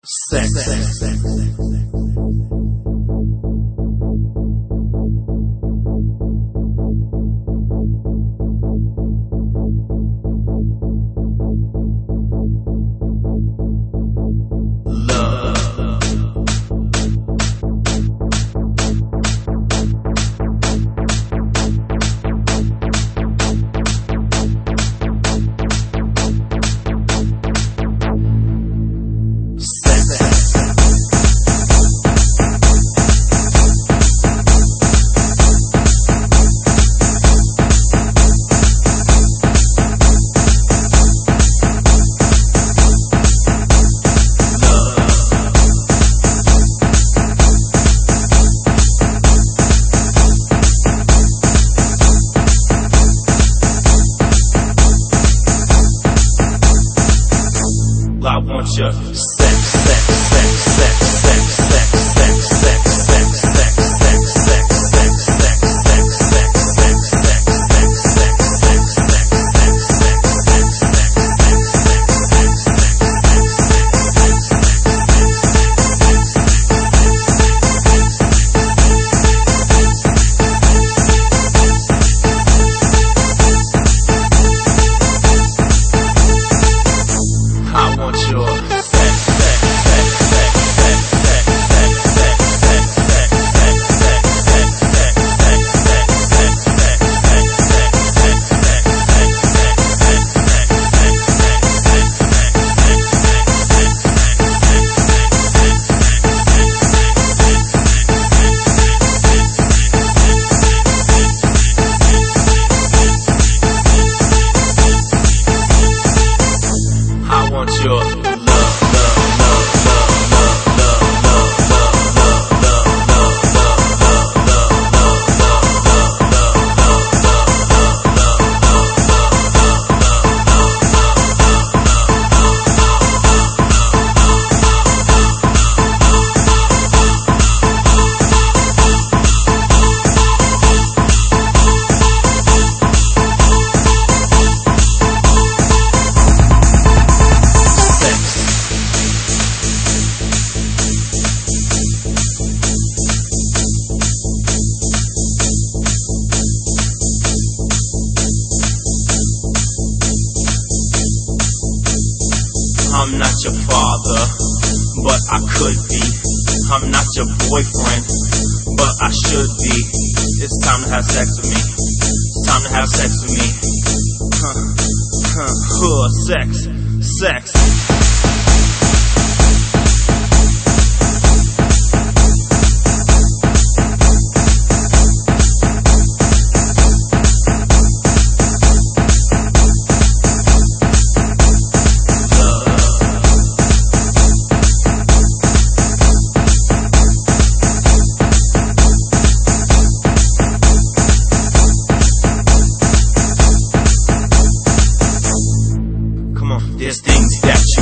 Sex. I want your sex, sex, sex, sex, sex, sex, sex, sex, sex, sex, sex, sex, sex, sex, sex, sex, sex, sex, I'm not your father, but I could be. I'm not your boyfriend, but I should be. It's time to have sex with me. It's time to have sex with me. Sex, sex. There's things that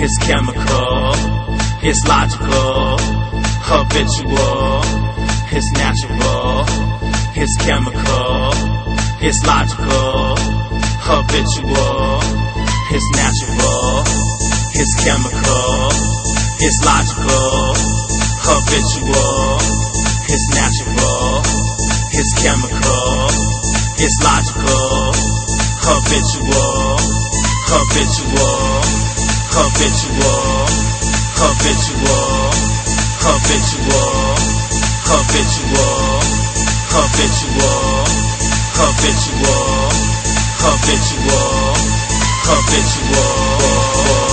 it's chemical, it's logical, habitual, it's natural, it's chemical, it's logical, habitual, it's natural, it's chemical, it's logical, habitual, it's natural, it's chemical, it's logical, habitual, habitual, habitual, habitual, habitual, habitual, habitual, habitual, habitual, habitual.